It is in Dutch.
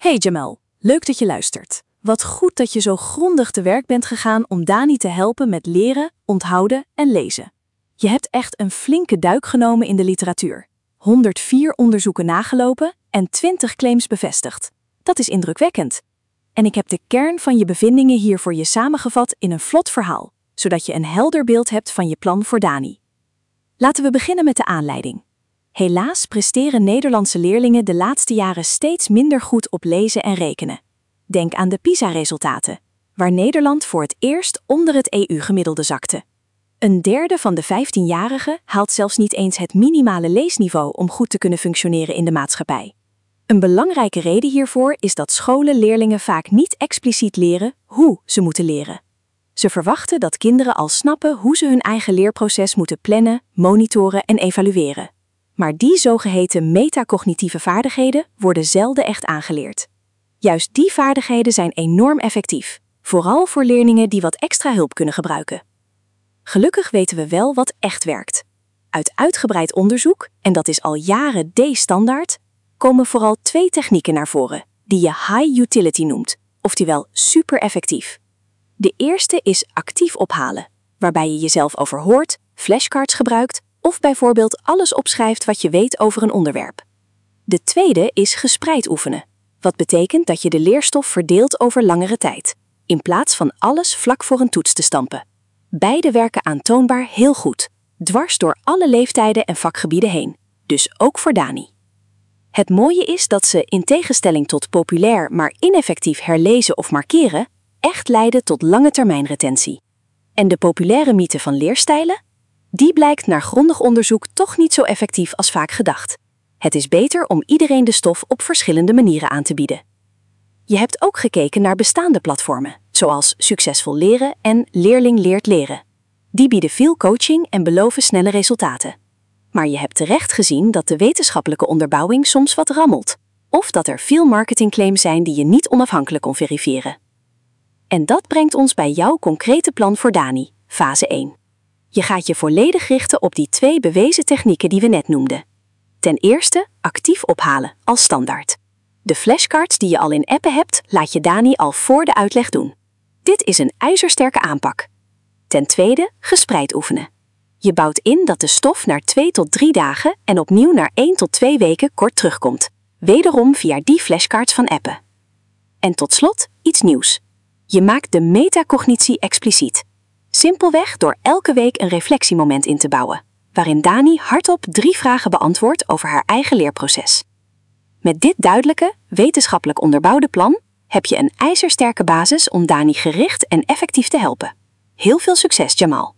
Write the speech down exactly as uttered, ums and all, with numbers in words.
Hey Jamal, leuk dat je luistert. Wat goed dat je zo grondig te werk bent gegaan om Dani te helpen met leren, onthouden en lezen. Je hebt echt een flinke duik genomen in de literatuur. honderdvier onderzoeken nagelopen en twintig claims bevestigd. Dat is indrukwekkend. En ik heb de kern van je bevindingen hier voor je samengevat in een vlot verhaal, zodat je een helder beeld hebt van je plan voor Dani. Laten we beginnen met de aanleiding. Helaas presteren Nederlandse leerlingen de laatste jaren steeds minder goed op lezen en rekenen. Denk aan de PISA-resultaten, waar Nederland voor het eerst onder het E U-gemiddelde zakte. Een derde van de vijftienjarigen haalt zelfs niet eens het minimale leesniveau om goed te kunnen functioneren in de maatschappij. Een belangrijke reden hiervoor is dat scholen leerlingen vaak niet expliciet leren hoe ze moeten leren. Ze verwachten dat kinderen al snappen hoe ze hun eigen leerproces moeten plannen, monitoren en evalueren. Maar die zogeheten metacognitieve vaardigheden worden zelden echt aangeleerd. Juist die vaardigheden zijn enorm effectief, vooral voor leerlingen die wat extra hulp kunnen gebruiken. Gelukkig weten we wel wat echt werkt. Uit uitgebreid onderzoek, en dat is al jaren D-standaard, komen vooral twee technieken naar voren, die je high utility noemt, oftewel super effectief. De eerste is actief ophalen, waarbij je jezelf overhoort, flashcards gebruikt of bijvoorbeeld alles opschrijft wat je weet over een onderwerp. De tweede is gespreid oefenen, wat betekent dat je de leerstof verdeelt over langere tijd, in plaats van alles vlak voor een toets te stampen. Beide werken aantoonbaar heel goed, dwars door alle leeftijden en vakgebieden heen, dus ook voor Dani. Het mooie is dat ze, in tegenstelling tot populair maar ineffectief herlezen of markeren, echt leiden tot lange termijn retentie. En de populaire mythe van leerstijlen? Die blijkt naar grondig onderzoek toch niet zo effectief als vaak gedacht. Het is beter om iedereen de stof op verschillende manieren aan te bieden. Je hebt ook gekeken naar bestaande platformen, zoals Succesvol Leren en Leerling Leert Leren. Die bieden veel coaching en beloven snelle resultaten. Maar je hebt terecht gezien dat de wetenschappelijke onderbouwing soms wat rammelt, of dat er veel marketingclaims zijn die je niet onafhankelijk kon verifiëren. En dat brengt ons bij jouw concrete plan voor Dani, fase één. Je gaat je volledig richten op die twee bewezen technieken die we net noemden. Ten eerste, actief ophalen, als standaard. De flashcards die je al in appen hebt, laat je Dani al voor de uitleg doen. Dit is een ijzersterke aanpak. Ten tweede, gespreid oefenen. Je bouwt in dat de stof na twee tot drie dagen en opnieuw na één tot twee weken kort terugkomt. Wederom via die flashcards van appen. En tot slot, iets nieuws. Je maakt de metacognitie expliciet. Simpelweg door elke week een reflectiemoment in te bouwen, waarin Dani hardop drie vragen beantwoordt over haar eigen leerproces. Met dit duidelijke, wetenschappelijk onderbouwde plan heb je een ijzersterke basis om Dani gericht en effectief te helpen. Heel veel succes, Jamal!